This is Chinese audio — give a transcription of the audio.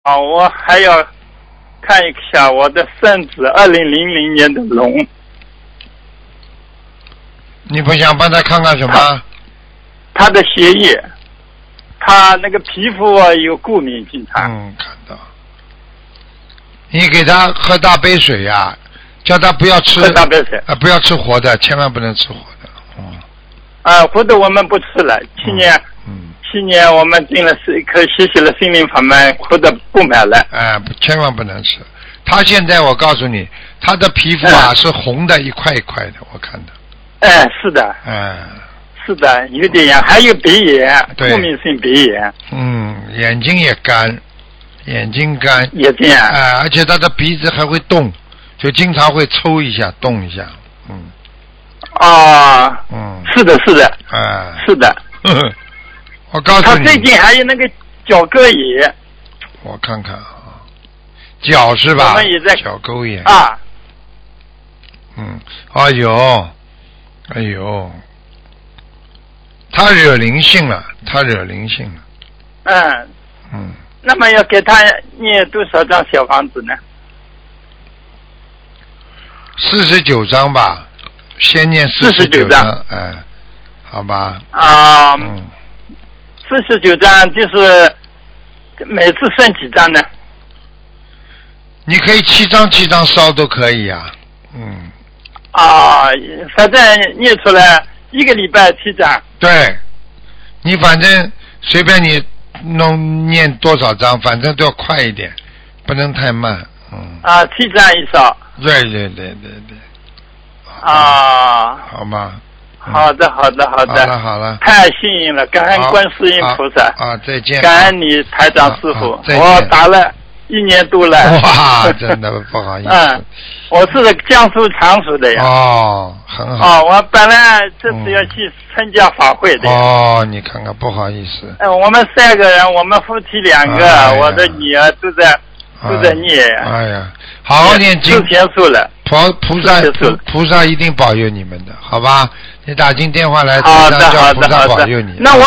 我还要看一下我的孙子，2000年的龙。 你不想帮他看看什么？ 他的血液，他那个皮肤有过敏，经常。 看到。你给他喝大杯水呀，叫他不要吃。 喝大杯水。 不要吃活的，千万不能吃活的。 活的我们不吃了。去年我们进了学习了心灵法门，活的不买了。 千万不能吃。他现在我告诉你，他的皮肤是红的，一块一块的，我看的。 是的。是的，有点痒，还有鼻炎，过敏性鼻炎。 眼睛也干，眼睛干。 也这样。 而且他的鼻子还会动，就经常会抽一下，动一下。 是的，是的。是的。 我告诉你， 他最近还有那个脚沟炎。 我看看啊，脚是吧？ 我们也在脚沟炎。哎呦，他惹灵性了， 那么要给他念多少张小房子呢 ？49张吧，先念49张，好吧。 49张就是每次剩几张呢？ 你可以7张烧都可以呀。 反正念出来1个礼拜7张。 对，你反正随便你念多少张，反正都要快一点，不能太慢。 7张以上。 对。好吗？ 好的。 好了。 太幸运了，感恩观世音菩萨。 再见。 感恩你台长师傅，我打了1年多了。 哇，真的不好意思。 我是江苏常熟的呀。 很好。 我本来这次要去参加法会的。 你看看，不好意思。 我们3个人，我们夫妻2个，我的女儿都在念。 好好念经。 吃甜素了。 菩萨一定保佑你们的，好吧？你打进电话来， 好的， 叫菩萨保佑你。 那我